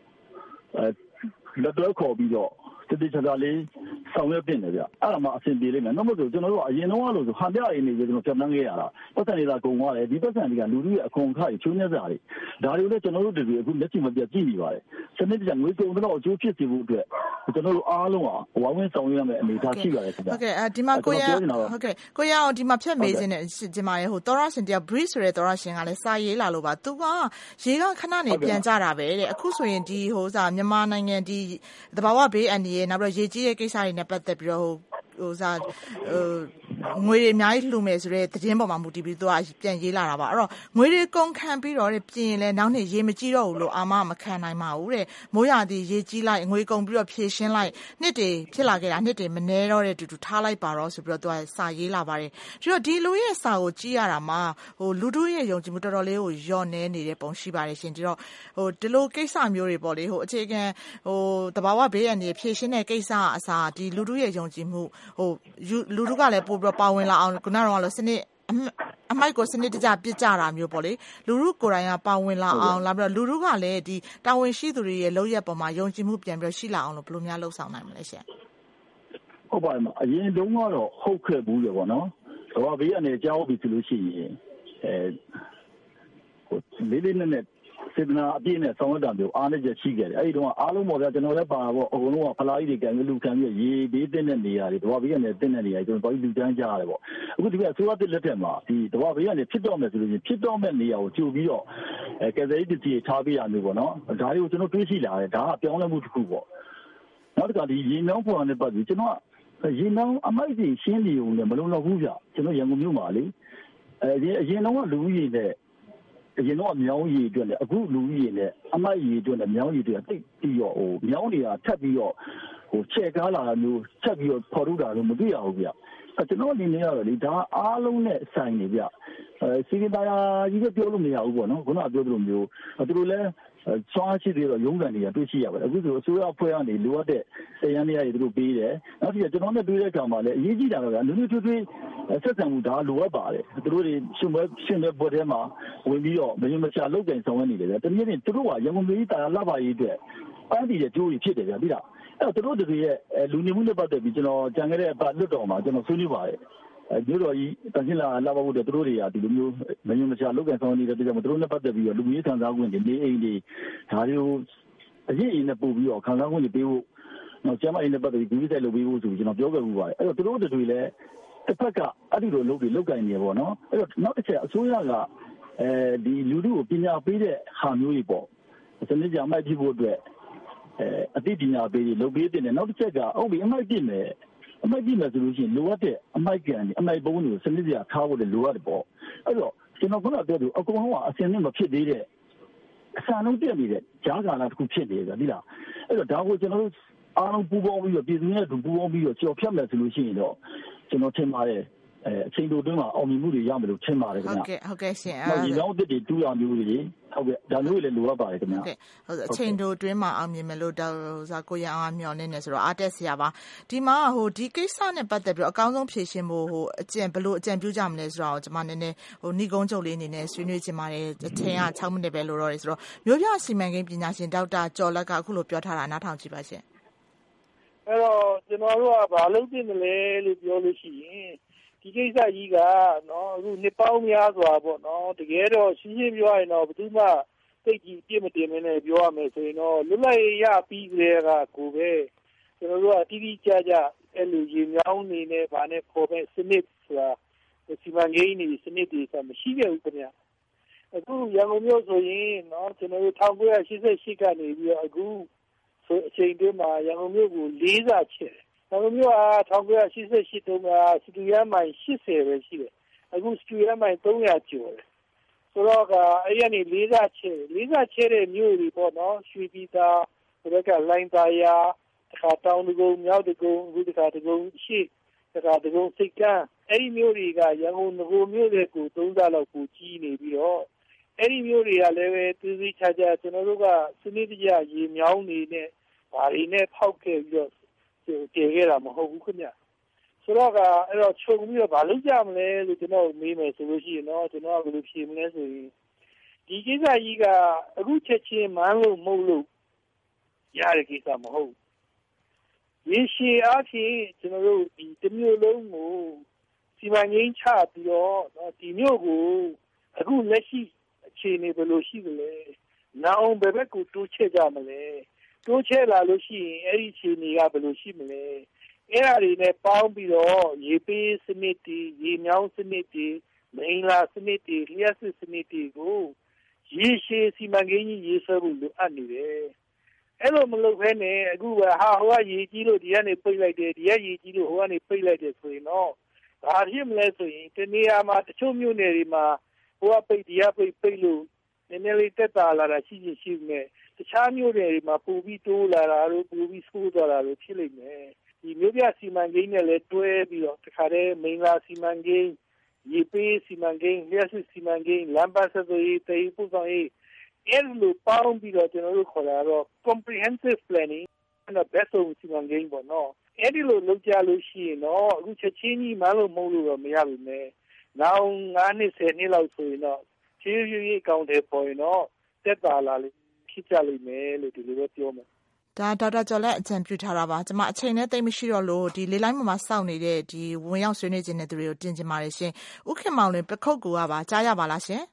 လက်တော်ခေါ်ပြီးတော့တတိချာလေးဆောင်ရွက်ပြင်တယ်ဗျအဲ့ဒါမှအဆင်ပြေလိမ့်မယ်နောက်မှဆိုကျွန်တော်တို့အရင်တော့လို့ဆိုဟန်ပြရည်နေကျွန်တော်ဖြတ်နှန်းခဲ့ရတာပတ်စံနေတာကုန်သွားတယ်ဒီပတ်စံတွေကလူလူရဲ့အခွန်အခါကြီးချိုးနေစားတွေဒါတွေကိုလည်းကျွန်တော်တို့တွေအခုလက်ရှိမပြတ်ကြည့်နေပါတယ်စနစ်တကျငွေကုန်တော့အကျိုးဖြစ်စေဖို့အတွက်ကျွန်တော်တို့အားလုံးကဝိုင်းဝန်းဆောင်ရွက်ရမယ့်အနေအထားရှိပါတယ်ခင်ဗျဟုတ်ကဲ့ဒီမှာကိုရဟုတ်ကဲ့ကိုရအောင်ဒီမှာဖြတ်မေးခြင်းနဲ့ဒီမှာဟိုသောရရှင်တယောက် breeze ဆိုတဲ့သောရရှင်ကလည်းစာရေးလာလို့ပါသူကရေကခဏနေပြန်ကြတာပဲတဲ့အခုဆိုရင်ဒီဟိုစားမြန်မာနိုင်ငံဒီသဘာဝဘေးအန္တရာယ်နောက်ပြီးရေကြီးရဲ့ကိစ္စတွေနဲ့ပတ်သက်ပြီးတော့ဟိုစားငွေတွေအများကြီးလှူမယ်ဆိုတဲ့သတင်းပေါ်မှာမူတည်ပြီးသူကပြန်ရေးလာတာပါအဲ့တော့ငွေတွေကုန်ခံပြီးတော့ပြင်ရင်လည်းနောက်နေ့ရေမကြီးတော့ဘူးလို့အာမမခံနိုင်ပါဘူးတဲ့မိုးရာသီရေကြီးလိုက်ငွေကုန်ပြီးတော့ဖြည့်ရှင်းလိုက်နှစ်တွေဖြစ်လာခဲ့တာနှစ်တွေမနှဲတော့တဲ့တူတူထားလိုက်ပါတော့ဆိုပြီးတော့သူကစာရေးလာပါတယ်ပြီးတော့ဒီလူရဲ့စာကိုကြည့်ရတာမှာဟိုလူတို့ရဲ့ယုံကြည်မှုတော်တော်လေးကိုညော့နေနေတဲ့ပုံရှိပါတယ်ရှင်ဒီတော့ဟိုဒီလိုကိစ္စမျိုးတွေပေါ့လေဟိုအခြေခံဟိုတဘာဝဘေးရန်တွေဖြည့်ရှင်းတဲ့ကိစ္စအစားဒီလူတို့ရဲ့ယုံကြည်မှုဟိုလူတို့ကလည်းပို့ပြီးပါဝင်လာအောင်ခုနကတော့လို့စနစ်အမိုက်ကိုစနစ်တကျပြစ်ကြတာမျိုးပေါ့လေလူတို့ကိုယ်တိုင်ကပါဝင်လာအောင်လာပြီးတော့လူတို့ကလည်းဒီတာဝန်ရှိသူတွေရဲ့လုပ်ရက်ပေါ်မှာယုံကြည်မှုပြန်ပြီးတော့ရှိလာအောင်လို့ဘယ်လိုများလှုပ်ဆောင်နိုင်မလဲရှင်ဟုတ်ပါမှာအရင်တုန်းကတော့ဟုတ်ခဲ့ဘူးလေပေါ့နော်ဘာဘေးကနေကြောက်ပြီးဆိုလို့ရှိရင်လေးလေးနဲ့စေတနာအပြည့်နဲ့ဆောင်ရွက်တာမျိုးအားနဲ့ချက်ရှိခဲ့တယ်အဲ့ဒီတော့အားလုံးပေါ်ပြကျွန်တော်လည်းပါပေါ့အကုန်လုံးကဖလားကြီးတွေကန်လူခံပြီးရေဘေးတင်းတဲ့နေရာတွေဘာဘေးကနေတင်းတဲ့နေရာကျွန်တော်ဘာလူတန်းကြရတယ်ပေါ့အခုဒီကအစိုးရတစ်လက်ထက်မှာဒီဘာဘေးကနေဖြစ်တော့မယ်ဆိုလို့ရှိရင်ဖြစ်တော့မဲ့နေရာကိုကြိုပြီးတော့ကယ်ဆယ်ရေးပစ္စည်းထားပေးရမျိုးပေါ့နော်ဒါတွေကိုကျွန်တော်တွေးရှိလာတယ်ဒါကပြောင်းလဲမှုတစ်ခုပေါ့နောက်တစ်ခါဒီရေမြောင်းပေါ်နဲ့ပတ်ပြီးကျွန်တော်ရေမြောင်းအမိုက်ကြီးရှင်းနေုံနဲ့မလုံလောက်ဘူးဗျကျွန်တော်ရန်ကုန်မြို့မှာလေအရင်တော့လူကြီးနဲ့အရင်တော့မြောင်းရည်အတွက်လည်းအခုလူကြီးရည်နဲ့အမိုက်ရည်အတွက်လည်းမြောင်းရည်တွေတိတ်ပြီးတော့ဟိုမြောင်းတွေကထပ်ပြီးတော့ဟိုချဲ့ကားလာတာမျိုးချက်ပြီးတော့ဖော်ထုတ်တာလို့မတွေ့ရဘူးဗျကျွန်တော်အနေနဲ့ကတော့လေဒါအားလုံးနဲ့ဆိုင်နေဗျစီကတာကြီးကပြောလို့မရဘူးပေါ့နော်ခုနကပြောသလိုမျိုးသူတို့လည်းစွမ်းရှိသေးတော့ရုံးကန်တွေကတွေ့ရှိရပါတယ်အခုဆိုအစိုးရအဖွဲ့ကနေလိုအပ်တဲ့တရားနေရာတွေသူတို့ပေးတယ်နောက်ပြီးကျွန်တော်နဲ့တွေ့တဲ့အခါမှာလည်းအရေးကြီးတာကလူလူထွေးထွေးဆက်ဆံမှုဒါလိုအပ်ပါတယ်သူတို့တွေရှင်တဲ့ဘွဲထဲမှာဝင်ပြီးတော့မင်းမချလောက်ကန်ဆောင်ရနေတယ်ဗျတနည်းအားဖြင့်သူတို့ကရန်ကုန်ပြည်တာလာပါရေးအတွက်ပန်းတည်တဲ့ကြိုးကြီးဖြစ်တယ်ဗျပြီးတာအဲ့တော့သူတို့တွေရဲ့လူနေမှုနဲ့ပတ်သက်ပြီးကျွန်တော်ကြံခဲ့တဲ့အပတ်လွတ်တော်မှာကျွန်တော်ဆွေးနွေးပါတယ်မြို့တော်ကြီးတန်ရှင်းလာပါဖို့တဲ့သူတို့တွေကဒီလိုမျိုးမင်းမချလောက်ကန်ဆောင်နေတဲ့အတွက်ကြောင့်သူတို့နဲ့ပတ်သက်ပြီးတော့လူမျိုးခံစားခွင့်တွေနေအိမ်တွေဒါတွေကိုအရေးအင်းနဲ့ပို့ပြီးတော့ခံစားခွင့်တွေပေးဖို့ကျမအိမ်နဲ့ပတ်သက်ပြီးဒီလိုလုပ်ပေးဖို့ဆိုပြီးကျွန်တော်ပြောခဲ့မှုပါတယ်အဲ့တော့သူတို့တွေလည်းတစ်ဖက်ကအဲ့ဒီလိုလုပ်ပြီးလုပ်ကင်နေပေါ့နော်အဲ့တော့နောက်တစ်ချက်အစိုးရကဒီလူထုကိုပညာပေးတဲ့ဟာမျိုးတွေပေါ့စနစ်ကြမိုက်ဖြစ်ဖို့အတွက်အသိပညာပေးတွေလုပ်ပေးတဲ့နောက်တစ်ချက်ကဟုတ်ပြီအမိုက်ပြစ်မယ်ဆိုလို့ရှိရင်လိုအပ်တဲ့အမိုက်ကန်အမိုက်ပုံးတွေကိုစနစ်ကြထားဖို့လည်းလိုအပ်တယ်ပေါ့အဲ့တော့ကျွန်တော်ခုနပြောသူအကုန်လုံးကအစင်းနဲ့မဖြစ်သေးတဲ့အဆန်လုံးတက်နေတဲ့ကြားကာလတစ်ခုဖြစ်နေတယ်ဒီလားအဲ့တော့ဒါကိုကျွန်တော်တို့အားလုံးပူးပေါင်းပြီးတော့ပြည်သူနဲ့ပူးပေါင်းပြီးတော့ကြော်ဖြတ်မယ်ဆိုလို့ရှိရင်တော့ကျွန်တော်ထင်ပါတယ်အချိန်တိုတွင်းမှာအောင်မြင်မှုတွေရမယ်လို့ထင်ပါတယ်ခင်ဗျဟုတ်ကဲ့ရှင်ဒီနောက်တစ်တွေတူရမျိုးတွေဟုတ်ကဲ့ဒါမျိုးတွေလည်းလိုအပ်ပါတယ်ခင်ဗျဟုတ်ကဲ့အချိန်တိုတွင်းမှာအောင်မြင်မယ်လို့ကိုရအောင်မျှော်လင့်နေဆိုတော့အားတက်စရာပါဒီမှာဒီကိစ္စနဲ့ပတ်သက်ပြီးအကောင်းဆုံးဖြေရှင်းဖို့ဘယ်လိုအကြံပြုကြမလဲဆိုတော့ကျွန်မနည်းနည်းနှီးကုန်းချုပ်လေးအနေနဲ့ဆွေးနွေးချင်ပါတယ်အချိန်က6မိနစ်ပဲလိုတော့တယ်ဆိုတော့မြို့ပြစီမံကိန်းပညာရှင်ဒေါက်တာကျော်လက်ကအခုလိုပြောထားတာနားထောင်ကြည့်ပါရှင်အဲ့တော့ကျွန်တော်တို့ကဘာလုပ်ဖြစ်မလဲလို့ပြောလို့ရှိရင်ဒီကိစ္စကြီးကနော်အခုနှစ်ပေါင်းများစွာပေါ့နော်တကယ်တော့ရှင်းရှင်းပြောရရင်တော့ဘယ်သူမှသိကြီးပြစ်မတင်မနဲ့ပြောရမယ်ဆိုရင်တော့လွတ်လပ်ရေးရပြီးကြတဲ့ကကိုပဲကျွန်တော်တို့ကတိတိကျကျအဲ့လိုရေမြောင်းနေနဲ့ဗာနဲ့ပေါ်မဲ့စနစ်ဆိုတာစီမံကိန်းတွေစနစ်တွေဆိုတာမရှိခဲ့ဘူးခင်ဗျအခုရန်ကုန်မြို့ဆိုရင်နော်ကျွန်တော်တို့1988ကနေပြီးတော့အခုဆိုအချိန်တည်းမှာရန်ကုန်မြို့ကို4ဆချဲ့ရန်ကုန်မြို့က1988တုန်းကစတူဒီယိုမိုင်80ပဲရှိတယ်အခုစတူဒီယိုမိုင်300ကျော်တယ်ဆိုတော့အဲ့ဒီကနေ4ဆချဲ့တဲ့မြို့တွေပေါ့နော်ရွှေပြည်သာဒီကလိုင်းသားရတခါတောင်တကုံမြောက်တကုံအခုတခါတကုံရှိတခါတကုံစိတ်ကန်းအဲ့ဒီမြို့တွေကရန်ကုန်မြို့တွေကို3ဆလောက်ကိုကြီးနေပြီးတော့အဲ့ဒီမြို့တွေကလည်းပဲသူစီချာချာကျွန်တော်တို့ကစနစ်တကျရေမြောင်းနေနဲ့ဘာတွေနဲ့ဖောက်ခဲ့ပြီးတော့တည်ခဲ့တာမဟုတ်ဘူးခင်ဗျဆိုတော့အဲ့တော့ခြုံပြီးတော့ဘာလုပ်ကြမလဲလို့ကျွန်တော်မေးမယ်ဆိုလို့ရှိရင်တော့ကျွန်တော်ကဘယ်လိုဖြေမလဲဆိုရင်ဒီကိစ္စကြီးကအခုချက်ချင်းမန်းလို့မဟုတ်လို့ရတဲ့ကိစ္စမဟုတ်ရေရှည်အားဖြင့်ကျွန်တော်တို့ဒီတစ်မျိုးလုံးကိုစီမံကိန်းချပြီးတော့ဒီမျိုးကိုအခုလက်ရှိအခြေအနေဘယ်လိုရှိသလဲနောက်ဘယ်ဘက်ကိုတိုးချဲ့ကြမလဲတိုးချဲ့လာလို့ရှိရင်အဲ့ဒီအခြေအနေကဘယ်လိုရှိမလဲအဲ့ဒါတွေနဲ့ပေါင်းပြီးတော့ရေပေးစနစ်တွေရေမြောင်းစနစ်တွေမိန်လာစနစ်တွေလျှက်စစ်စနစ်တွေကိုရေရှည်စီမံကိန်းကြီးရေးဆွဲဖို့လိုအပ်နေတယ်အဲ့လိုမလုပ်ဘဲနဲ့အခုဟိုကရေကြီးလို့ဒီကနေပိတ်လိုက်တယ်ဒီကရေကြီးလို့ဟိုကနေပိတ်လိုက်တယ်ဆိုရင်တော့ဘာဖြစ်မလဲဆိုရင်တနေရာမှာတချို့မြို့နယ်တွေမှာဟိုကပိတ်ဒီကပိတ်လို့နည်းနည်းလေးတက်တာလာတာရှိနေတခြားမြို့တွေမှာပူပြီးတိုးလာတာတို့ပူပြီးဆိုးသွားတာတို့ဖြစ်လိမ့်မယ်ဒီမြို့ပြစီမံကိန်းနဲ့လည်းတွဲပြီးတော့တခါတည်းမိန်လာစီမံကိန်းရေပေးစီမံကိန်းလျှက်စစ်စီမံကိန်းလမ်းပတ်ဆက်သွယ်ရေးတည်ပို့ဆောင်ရေးအဲ့လိုပေါင်းပြီးတော့ကျွန်တော်တို့ခေါ်တာတော့ comprehensive planning နဲ့ best of စီမံကိန်းပေါ့နော်အဲ့ဒီလိုလုပ်ကြလို့ရှိရင်တော့အခုချက်ချင်းကြီးမလို့မဟုတ်လို့တော့မရဘူးနဲ့နောက်9နှစ်10နှစ်လောက်ဆိုရင်တော့ခြေရွေးကောင်းတယ်ပေါ်ရင်တော့တက်တာလာလိမ့်ဖြစ်ကြလိမ့်မယ်လို့ဒီလိုပဲပြောမယ်ဒါဒေါက်တာကျော်လက်အကြံပြုထားတာပါကျွန်မအချိန်နဲ့တိတ်မရှိတော့လို့ဒီလေးလိုင်းမှာစောင့်နေတဲ့ဒီဝင်ရောက်ဆွေးနွေးခြင်းတဲ့သူတွေကိုတင်ချင်ပါတယ်ရှင်ဥခင်မောင်လွင်ပခုတ်ကူကပါကြားရပါလားရှင်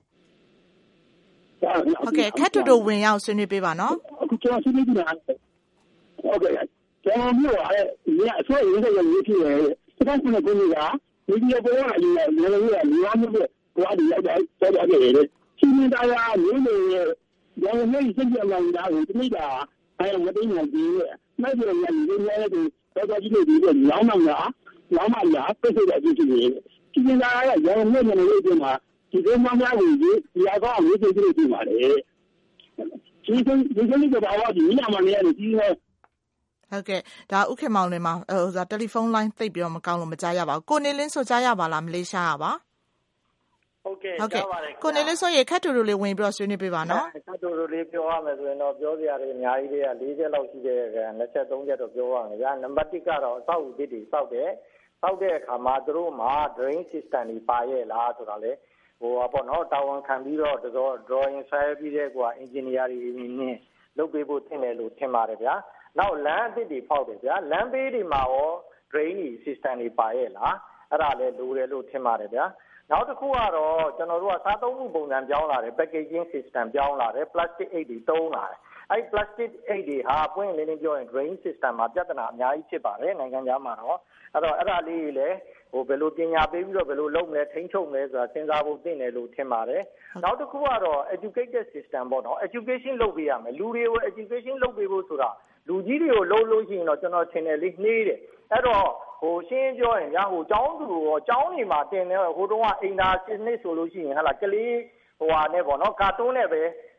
ဟုတ်ကဲ့ခက်တူတူဝင်ရောက်ဆွေးနွေးပေးပါနော်အခုကျွန်တော်ဆွေးနွေးနေတာဟုတ်ကဲ့ကျွန်တော်မျိုးအဲ့ဒီအဆွေးအနွေးတွေရေးဖြစ်တယ်စကားကိုကိုကြီးကဒီလိုပေါ်လာရင်လည်းလူမျိုးမျိုးကိုအဒီရောက်တယ်တော်တယ်ချင်းနေတာရမျိုးတွေရောင်းနေစကြလာတာကိုဒီကအဲ့မသိနေသေးဘူးမဲ့ပြောရင်ဒီလိုမျိုးတွေတော်ကြီးတွေဒီလောင်းမှလာပြည့်စုံတဲ့အဖြစ်တွေချင်းနေတာရရောင်းနေနေလို့ဒီမှာဒီလိုမှများကိုဒီအကောင့်လေးတွေပြင်ပါလေဒီလိုကဘာဝဒီညမနေရတယ်ဒီလိုဟုတ်ကဲ့ဒါဥခင်မောင်လွင်မှာတယ်လီဖုန်းလိုင်းသိပ်ပြီးတော့မကောင်းလို့မကြားရပါဘူးကိုနေလင်းဆိုကြားရပါလားမလေးရှားပါဟုတ်ကဲ့ကြားပါတယ်ကိုနေလင်းဆိုရေခက်တူတူလေးဝင်ပြီးတော့ဆွေးနွေးပေးပါနော်ခက်တူတူလေးပြောရမယ်ဆိုရင်တော့ပြောစရာတွေအများကြီးတွေက40လောက်ရှိတဲ့23ချက်တော့ပြောရမယ်ဗျာနံပါတ်1ကတော့အဆောက်အဦတွေစောက်တဲ့အခါမှာသူတို့မှာ drain system တွေပါရဲ့လားဆိုတာလေဟိုပေါ့နော်တာဝန်ခံပြီးတော့တော် drawing ဆွဲပြီးတဲ့ကွာ engineer တွေနဲ့လုပ်ပေးဖို့ထင်တယ်လို့ထင်ပါတယ်ဗျာနောက်လမ်းအသစ်တွေဖောက်တယ်ဗျာလမ်းဘေးတွေမှာရော drain system တွေပါရဲ့လားအဲ့ဒါလည်းလိုတယ်လို့ထင်ပါတယ်ဗျာနောက်တစ်ခုကတော့ကျွန်တော်တို့ကစားသုံးမှုပုံစံပြောင်းလာတယ် packaging system ပြောင်းလာတယ် plastic အိတ်တွေတုံးလာတယ်အဲ့ plastic အိတ်တွေဟာပွင့်လင်းလင်းပြောရင် drain system မှာပြဿနာအများကြီးဖြစ်ပါတယ်နိုင်ငံခြားမှာတော့အဲ့တော့အဲ့ဒါလေးလည်းဘယ်လိုပညာပေးပြီးတော့ဘယ်လိုလုပ်မလဲထိန်းချုပ်မလဲဆိုတာစဉ်းစားဖို့သင့်တယ်လို့ထင်ပါတယ်နောက်တစ်ခုကတော့ educated system ပေါ့နော် education လုပ်ပေးရမယ်လူတွေကို education လုပ်ပေးဖို့ဆိုတာလူကြီးတွေကိုလှုပ်လို့ရှိရင်တော့ကျွန်တော်ထင်တယ်လေးနှေးတယ်အဲ့တော့ရှင်းပြောရင်ညာကျောင်းသူရောကျောင်းတွေမှာတင်နေဟိုတုန်းကအိမ်သာစနစ်ဆိုလို့ရှိရင်ဟာကလေးဟာနဲ့ပေါ့နော်ကာတွန်းနဲ့ပဲ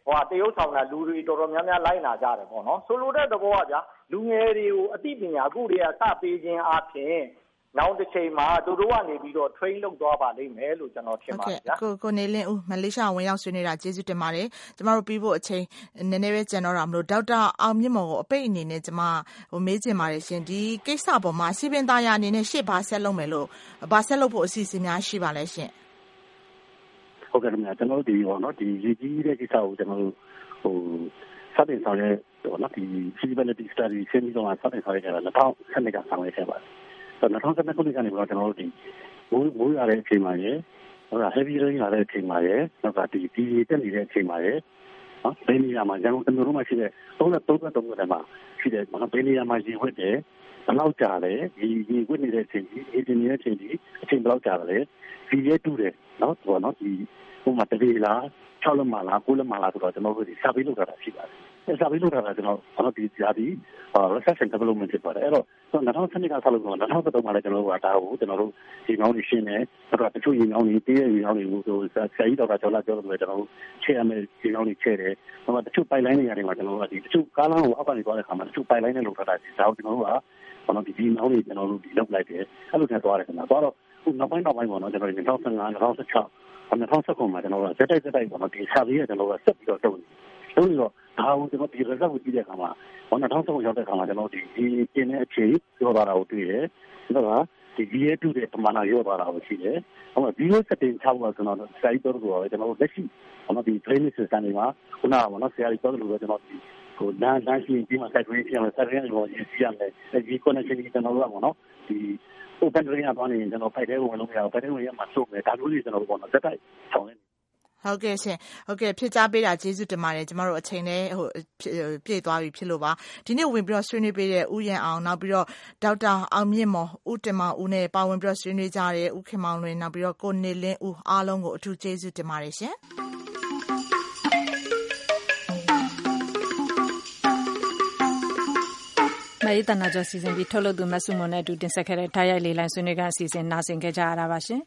တရုတ်ဆောင်တာလူတွေတော်တော်များများလိုက်နာကြတယ်ပေါ့နော်ဆိုလိုတဲ့သဘောကဗျာလူငယ်တွေကိုအသိပညာအခုတည်းကစပေးခြင်းအပြင်နောက်တစ်ချိန်မှာသူတို့ကနေပြီးတော့ train လုပ်သွားပါလိမ့်မယ်လို့ကျွန်တော်ထင်ပါတယ်ဗျာကိုနေလင်းဦးမလေးရှားဝင်ရောက်ဆွေးနွေးတာကျေးဇူးတင်ပါတယ်ကျမတို့ပြီးဖို့အချိန်နည်းနည်းပဲကျန်တော့တာမလို့ဒေါက်တာအောင်မြင့်မော်ကိုအပိတ်အနေနဲ့ကျမမေးချင်ပါတယ်ရှင်ဒီကိစ္စပေါ်မှာစီပင်သားရအနေနဲ့ရှေ့ဘာဆက်လုပ်မယ်လို့ဘာဆက်လုပ်ဖို့အစီအစဉ်များရှိပါလဲရှင်ဟုတ်ကဲ့ခင်ဗျာကျွန်တော်တို့ဒီပေါ့နော်ဒီရည်ကြီးတဲ့ကိစ္စကိုကျွန်တော်တို့စတင်ဆောင်ရဲပေါ့နော်ဒီ feasibility study ဆင်းပြီးတော့စတင်ဆောင်ရဲကြတာ2012ကဆောင်ရဲခဲ့ပါတယ်2012ခုနှစ်ကနေပြီးတော့ကျွန်တော်တို့ဒီမိုးရတဲ့အချိန်မှာရယ်ဟုတ်လား heavy rain ရတဲ့အချိန်မှာရယ်နောက်ကဒီတက်နေတဲ့အချိန်မှာရယ်နော်ဘယ်နေရာမှာကျွန်တော်တို့မှရှိတဲ့33ခုထဲမှာရှိတဲ့နော်ဘယ်နေရာမှာရေဝတ်တယ်ဘယ်လောက်ကြာလဲရေဝတ်နေတဲ့အချိန်ကြီးဒီနေတဲ့အချိန်ကြီးအချိန်ဘယ်လောက်ကြာလဲဒီရဲတူးတယ်နော်ဒီပေါ့နော်ဒီဟိုမှာတပေလား6လက်မလား9လက်မလားဆိုတော့ကျွန်တော်တို့ဒီစာပေးလုပ်တာရှိပါတယ်စာပေးလုပ်တာကကျွန်တော်ဒီဇာတိ research and development ဖြစ်ပါတယ်အဲ့တော့2012ကဆက်လို့တော့2013မှာလည်းကျွန်တော်တို့ကဒါကိုကျွန်တော်တို့ဒီငောင်းနေရှင်းတယ်အဲ့တော့တချို့ရေငောင်းတွေတေးရေငောင်းတွေကိုဆရာကြီးတော်ကကျော်လာပြောလို့ပဲကျွန်တော်တို့ချဲ့ရမယ်ရေငောင်းတွေချဲ့တယ်ဟိုမှာတချို့ pipeline တွေရတယ်မှာကျွန်တော်တို့ကဒီတချို့ကားလမ်းကိုအောက်ကနေသွားတဲ့ခါမှာတချို့ pipeline နဲ့လုပ်ထားတာရှိဒါကိုကျွန်တော်တို့ကဘာလို့ဒီငောင်းတွေကျွန်တော်တို့ဒီလုပ်လိုက်တယ်အဲ့လိုထပ်သွားတယ်ခင်ဗျာသွားတော့ခုနောက်ပိုင်းပေါ့နော်ကျွန်တော်2015 2016 2019မှာကျွန်တော်တို့စက်တိုက်ပေါ့နော်ဒီစာလေးကကျွန်တော်တို့ဆက်ပြီးတော့လုပ်နေတော့ဒါကိုကျွန်တော်ဒီ result ကိုကြည့်တဲ့အခါမှာ2019ရောက်တဲ့အခါမှာကျွန်တော်ဒီကျင်းတဲ့အချိန်ပြောသွားတာကိုတွေ့တယ်။ဒါကဒီ VA2 တဲ့ပမာဏရောသွားတာကိုရှိတယ်။ဟိုမှာ VO setting ချဖို့ကျွန်တော်စာရေးတော့ကိုကျွန်တော်တို့လက်ရှိဒီ training system တွေမှာခုနကပေါ့နော်ဆရာကြီးပြောလို့ကျွန်တော်ဒီဟိုလမ်းရှိပြီးမှ site training ပြန်လို့ site training ကိုရည်စည်ရမယ်။ဒီ connection ကြီးကျွန်တော်တို့ကပေါ့နော်ဒီ open training သွားနေရင်ကျွန်တော်ဖိုက်တဲ့ဝင်လို့မရဘူးဖိုက်တဲ့ဝင်ရမှာစုပ်မယ်ဒါမျိုးလေးကျွန်တော်တို့ပေါ့နော်စက်တိုက်ဆောင်နေဟုတ်ကဲ့ရှင်ဟုတ်ကဲ့ဖြစ်ကြားပေးတာကျေးဇူးတင်ပါတယ်ကျမတို့အချိန်နဲ့ပြည့်သွားပြီဖြစ်လို့ပါဒီနေ့ဝင်ပြီးတော့ဆွေးနွေးပေးတဲ့ဦးရန်အောင်နောက်ပြီးတော့ဒေါက်တာအောင်မြင့်မော်ဦးတင်မောင်ဦးနဲ့ပါဝင်ပြီးတော့ဆွေးနွေးကြတဲ့ဦးခင်မောင်လွင်နောက်ပြီးတော့ကိုနေလင်းဦးအားလုံးကိုအထူးကျေးဇူးတင်ပါတယ်ရှင်မအေးတနာကျော်စီစဉ်ပြီးထုတ်လုပ်သူမဆုမွန်နဲ့အတူတင်ဆက်ခဲ့တဲ့ဓာတ်ရိုက်လေးလိုင်းဆွေးနွေးခန်းအစီအစဉ်နားဆင်ခဲ့ကြရတာပါရှင်